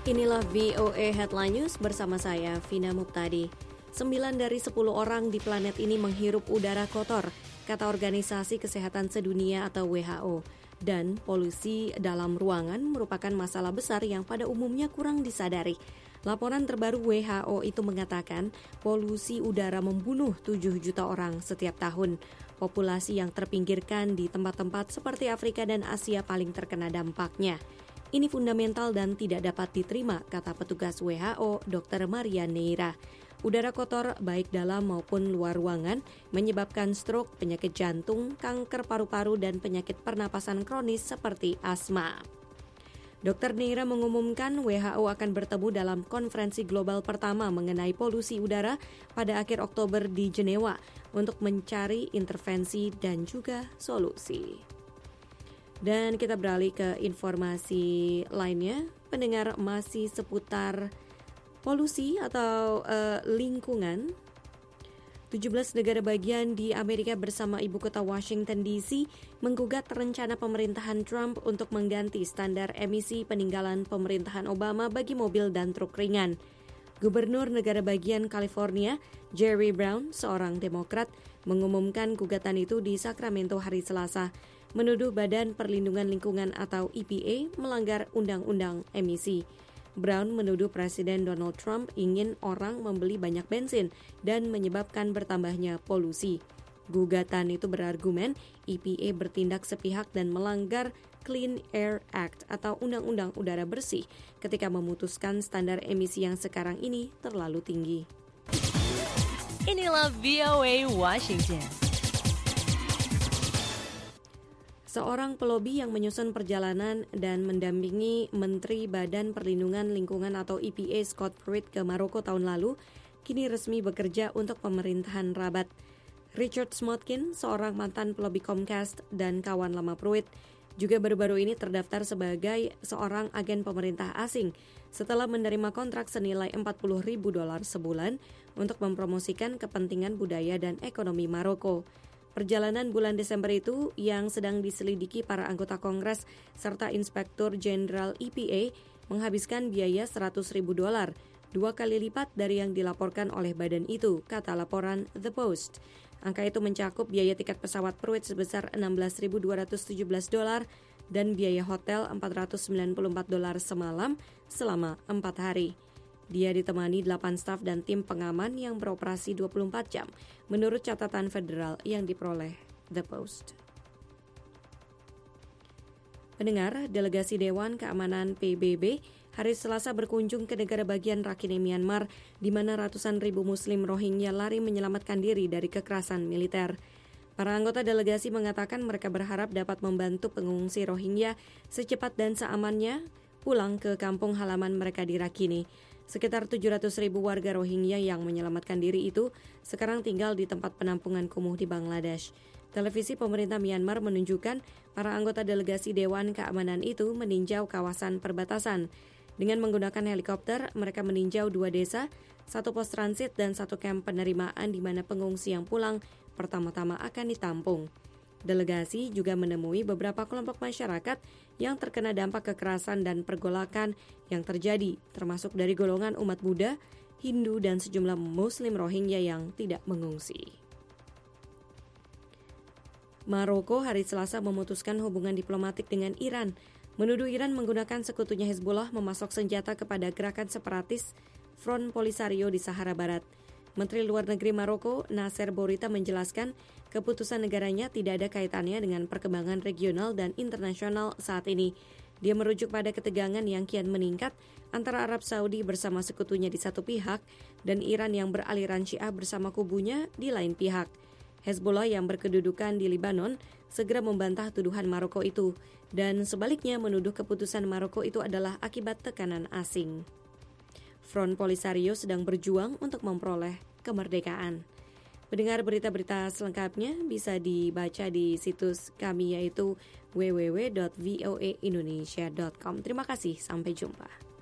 Inilah VOA Headline News bersama saya, Vina Muptadi. 9 dari 10 orang di planet ini menghirup udara kotor, kata Organisasi Kesehatan Sedunia atau WHO. Dan polusi dalam ruangan merupakan masalah besar yang pada umumnya kurang disadari. Laporan terbaru WHO itu mengatakan polusi udara membunuh 7 juta orang setiap tahun. Populasi yang terpinggirkan di tempat-tempat seperti Afrika dan Asia paling terkena dampaknya. Ini fundamental dan tidak dapat diterima, kata petugas WHO, Dr. Maria Neira. Udara kotor baik dalam maupun luar ruangan menyebabkan stroke, penyakit jantung, kanker paru-paru, dan penyakit pernapasan kronis seperti asma. Dr. Neira mengumumkan WHO akan bertemu dalam konferensi global pertama mengenai polusi udara pada akhir Oktober di Jenewa untuk mencari intervensi dan juga solusi. Dan kita beralih ke informasi lainnya. Pendengar, masih seputar polusi atau lingkungan. 17 negara bagian di Amerika bersama ibu kota Washington DC menggugat rencana pemerintahan Trump untuk mengganti standar emisi peninggalan pemerintahan Obama bagi mobil dan truk ringan. Gubernur negara bagian California, Jerry Brown, seorang Demokrat, mengumumkan gugatan itu di Sacramento hari Selasa, menuduh Badan Perlindungan Lingkungan atau EPA melanggar undang-undang emisi. Brown menuduh Presiden Donald Trump ingin orang membeli banyak bensin dan menyebabkan bertambahnya polusi. Gugatan itu berargumen EPA bertindak sepihak dan melanggar Clean Air Act atau Undang-Undang Udara Bersih ketika memutuskan standar emisi yang sekarang ini terlalu tinggi. Inilah VOA Washington. Seorang pelobi yang menyusun perjalanan dan mendampingi Menteri Badan Perlindungan Lingkungan atau EPA Scott Pruitt ke Maroko tahun lalu, kini resmi bekerja untuk pemerintahan Rabat. Richard Smotkin, seorang mantan pelobi Comcast dan kawan lama Pruitt, juga baru-baru ini terdaftar sebagai seorang agen pemerintah asing setelah menerima kontrak senilai $40,000 sebulan untuk mempromosikan kepentingan budaya dan ekonomi Maroko. Perjalanan bulan Desember itu yang sedang diselidiki para anggota Kongres serta Inspektur Jenderal EPA menghabiskan biaya $100,000, 2 kali lipat dari yang dilaporkan oleh badan itu, kata laporan The Post. Angka itu mencakup biaya tiket pesawat Pruitt sebesar $16,217 dan biaya hotel $494 semalam selama 4 hari. Dia ditemani 8 staf dan tim pengaman yang beroperasi 24 jam, menurut catatan federal yang diperoleh The Post. Pendengar, delegasi Dewan Keamanan PBB hari Selasa berkunjung ke negara bagian Rakhine Myanmar, di mana ratusan ribu Muslim Rohingya lari menyelamatkan diri dari kekerasan militer. Para anggota delegasi mengatakan mereka berharap dapat membantu pengungsi Rohingya secepat dan seamannya pulang ke kampung halaman mereka di Rakhine. Sekitar 700.000 warga Rohingya yang menyelamatkan diri itu sekarang tinggal di tempat penampungan kumuh di Bangladesh. Televisi pemerintah Myanmar menunjukkan para anggota delegasi Dewan Keamanan itu meninjau kawasan perbatasan. Dengan menggunakan helikopter, mereka meninjau 2 desa, 1 pos transit dan 1 kamp penerimaan di mana pengungsi yang pulang pertama-tama akan ditampung. Delegasi juga menemui beberapa kelompok masyarakat yang terkena dampak kekerasan dan pergolakan yang terjadi, termasuk dari golongan umat Buddha, Hindu, dan sejumlah Muslim Rohingya yang tidak mengungsi. Maroko hari Selasa memutuskan hubungan diplomatik dengan Iran, menuduh Iran menggunakan sekutunya Hezbollah memasok senjata kepada gerakan separatis Front Polisario di Sahara Barat. Menteri Luar Negeri Maroko, Nasser Bourita, menjelaskan keputusan negaranya tidak ada kaitannya dengan perkembangan regional dan internasional saat ini. Dia merujuk pada ketegangan yang kian meningkat antara Arab Saudi bersama sekutunya di satu pihak dan Iran yang beraliran Syiah bersama kubunya di lain pihak. Hezbollah yang berkedudukan di Lebanon segera membantah tuduhan Maroko itu dan sebaliknya menuduh keputusan Maroko itu adalah akibat tekanan asing. Front Polisario sedang berjuang untuk memperoleh kemerdekaan. Mendengar berita-berita selengkapnya bisa dibaca di situs kami yaitu www.voaindonesia.com. Terima kasih, sampai jumpa.